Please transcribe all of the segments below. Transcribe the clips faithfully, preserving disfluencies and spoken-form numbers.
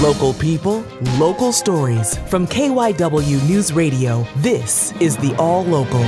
Local people, local stories. From K Y W News Radio, this is the All Local.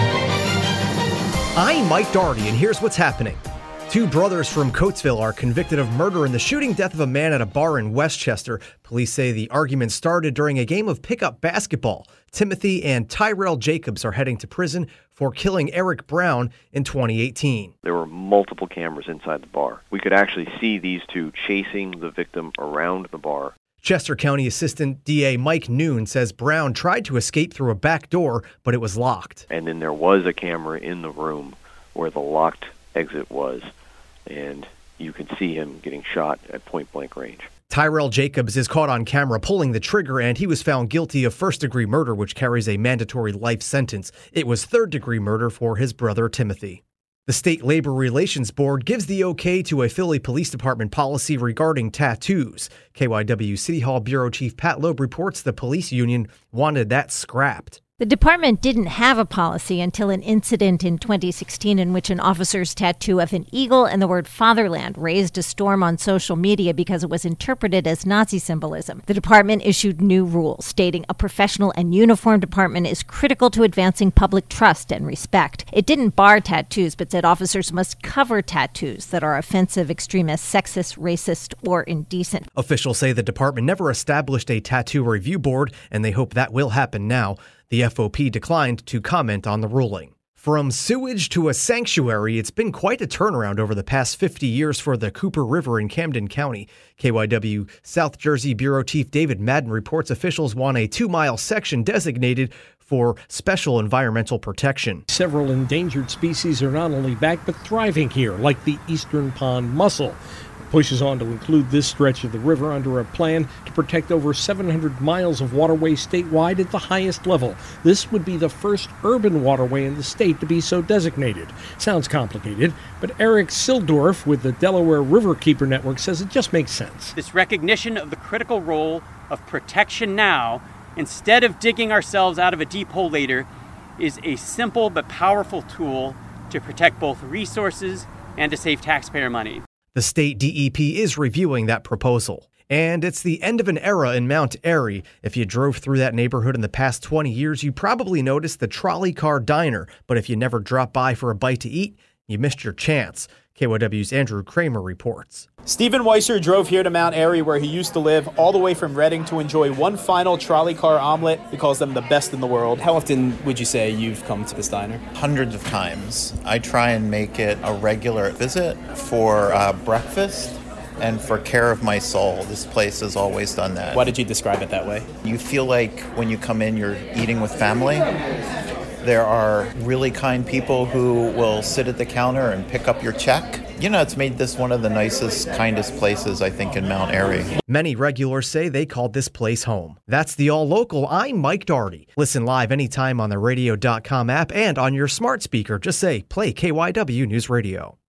I'm Mike Doherty, and here's what's happening. Two brothers from Coatesville are convicted of murder in the shooting death of a man at a bar in Westchester. Police say the argument started during a game of pickup basketball. Timothy and Tyrell Jacobs are heading to prison for killing Eric Brown in twenty eighteen. There were multiple cameras inside the bar. We could actually see these two chasing the victim around the bar. Chester County Assistant D A Mike Noon says Brown tried to escape through a back door, but it was locked. And then there was a camera in the room where the locked exit was, and you can see him getting shot at point-blank range. Tyrell Jacobs is caught on camera pulling the trigger, and he was found guilty of first-degree murder, which carries a mandatory life sentence. It was third-degree murder for his brother Timothy. The State Labor Relations Board gives the okay to a Philly Police Department policy regarding tattoos. K Y W City Hall Bureau Chief Pat Loeb reports the police union wanted that scrapped. The department didn't have a policy until an incident in twenty sixteen in which an officer's tattoo of an eagle and the word fatherland raised a storm on social media because it was interpreted as Nazi symbolism. The department issued new rules stating a professional and uniformed department is critical to advancing public trust and respect. It didn't bar tattoos, but said officers must cover tattoos that are offensive, extremist, sexist, racist, or indecent. Officials say the department never established a tattoo review board, and they hope that will happen now. The F O P declined to comment on the ruling. From sewage to a sanctuary, it's been quite a turnaround over the past fifty years for the Cooper River in Camden County. K Y W South Jersey Bureau Chief David Madden reports officials want a two-mile section designated for special environmental protection. Several endangered species are not only back but thriving here, like the eastern pond mussel. Pushes on to include this stretch of the river under a plan to protect over seven hundred miles of waterway statewide at the highest level. This would be the first urban waterway in the state to be so designated. Sounds complicated, but Eric Sildorf with the Delaware Riverkeeper Network says it just makes sense. This recognition of the critical role of protection now, instead of digging ourselves out of a deep hole later, is a simple but powerful tool to protect both resources and to save taxpayer money. The state D E P is reviewing that proposal. And it's the end of an era in Mount Airy. If you drove through that neighborhood in the past twenty years, you probably noticed the Trolley Car Diner. But if you never dropped by for a bite to eat, you missed your chance. K Y W's Andrew Kramer reports. Stephen Weiser drove here to Mount Airy, where he used to live, all the way from Reading to enjoy one final trolley car omelet. He calls them the best in the world. How often would you say you've come to this diner? Hundreds of times. I try and make it a regular visit for uh, breakfast and for care of my soul. This place has always done that. Why did you describe it that way? You feel like when you come in, you're eating with family. There are really kind people who will sit at the counter and pick up your check. You know, it's made this one of the nicest, kindest places, I think, in Mount Airy. Many regulars say they called this place home. That's the All Local. I'm Mike Doherty. Listen live anytime on the radio dot com app and on your smart speaker. Just say, play K Y W News Radio.